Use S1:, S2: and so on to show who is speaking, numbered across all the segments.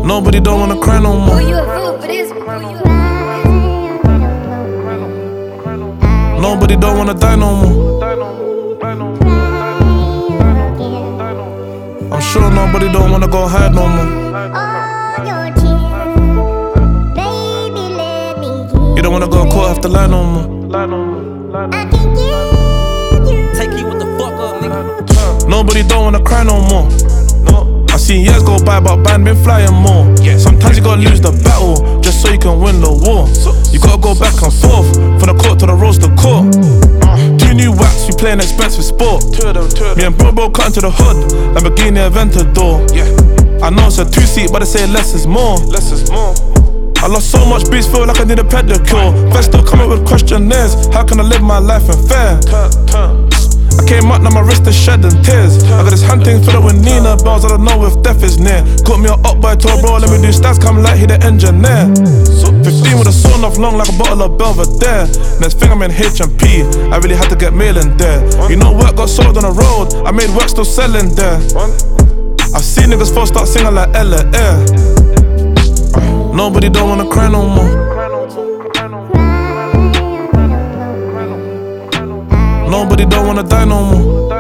S1: Nobody don't wanna cry no more.
S2: You a fool for this.
S1: Nobody don't wanna die no more. I'm sure nobody don't wanna go hide no more. You don't wanna go caught off the line no more.
S3: Take you what the fuck up, nigga.
S1: Nobody don't wanna cry no more. I seen years go by, but band been flying more. Sometimes you gotta lose the battle just so you can win the war. You gotta go back and forth from the court to the roast to court. Two new wax, we play an expensive sport. Me and bro cut into the hood, Lamborghini Aventador. I know it's a two-seat, but they say less is more. I lost so much beats, feel like I need a pedicure. Feds still coming with questionnaires. How can I live my life in fair? I came up, now my wrist is shedding tears. I got this hunting filled with Nina bells, I don't know if death is near. Got me a up by tour, bro, let me do stats, come like he the engineer. 15 with a sawn off long like a bottle of Belvedere. Next thing I'm in H&P, I really had to get mail in there. You know work got sold on the road, I made work still selling there. I see niggas first start singing like Ella Air. Nobody don't wanna cry no more. Nobody don't wanna die no more.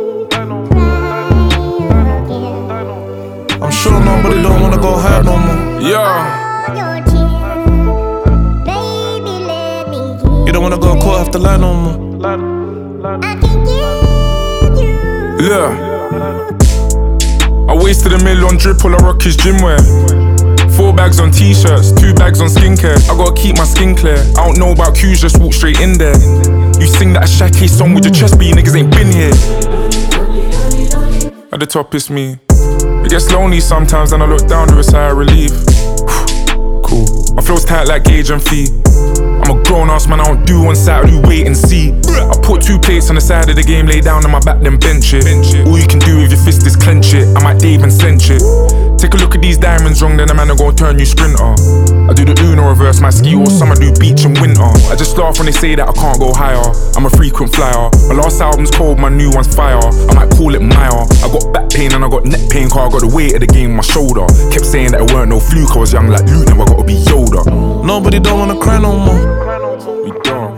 S1: I'm sure nobody don't wanna go hide no more. You don't wanna go caught off the line no more.
S4: I wasted $1 million on drip, all I rock is gym wear. 4 bags on t-shirts, 2 bags on skincare. I gotta keep my skin clear. I don't know about cues, just walk straight in there. You sing that Ashake song with your chest, but you niggas ain't been here. At the top it's me. It gets lonely sometimes, and I look down to a sigh of relief. Cool. My flow's tight like Gage and Fee. I'm a grown ass man, I don't do one side, I do wait and see. I put 2 plates on the side of the game, lay down on my back, then bench it. All you can do with your fist is clench it. I might Dave and cinch it. Take a look at these diamonds wrong, then a man gon' turn you sprinter. I do the Uno reverse, my ski all summer, do beach and winter. I just laugh when they say that I can't go higher. I'm a frequent flyer. My last album's cold, my new one's fire. I might call it Maya. I got back pain and I got neck pain, cause I got the weight of the game on my shoulder. Kept saying that it weren't no fluke, I was young like Luke, now I gotta be Yoda.
S1: Nobody don't wanna cry no more.
S4: We don't.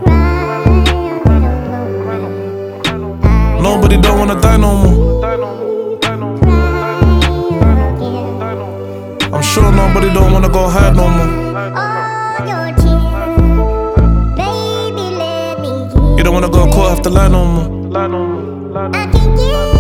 S1: Nobody don't wanna die no more. I'm sure nobody don't wanna go hide no more. You don't wanna go caught off the line no more.